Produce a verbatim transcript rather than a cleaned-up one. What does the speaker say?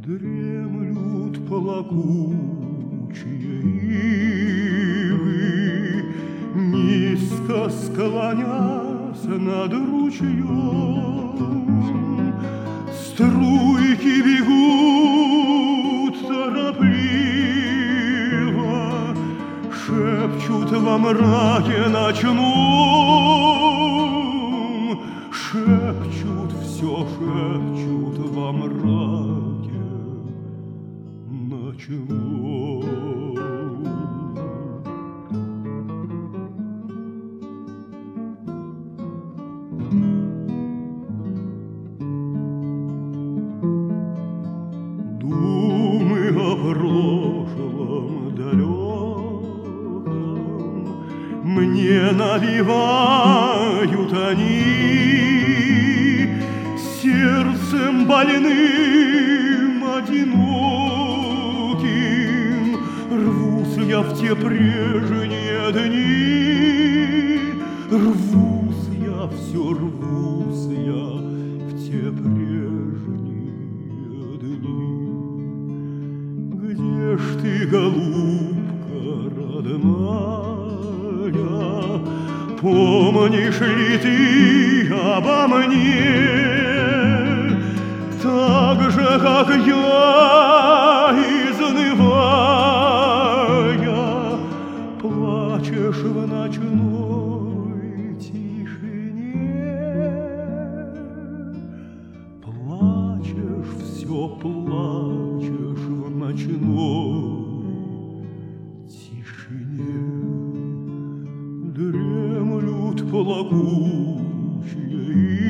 Дремлют плакучие ивы, низко склонясь над ручьем. Струйки бегут торопливо, шепчут во мраке ночном, шепчут, все шепчут во мраке ночном. Думы о прошлом далеком мне навевают они, сердцем больным, одиноким, рвусь я в те прежние дни, рвусь я, все рвусь я в те прежние дни. Где ж ты, голубка родная, помнишь ли ты обо мне, так же, как я, изнывая, плачешь в ночной тишине, плачешь, все плачешь в ночной тишине. Дремлют плакучие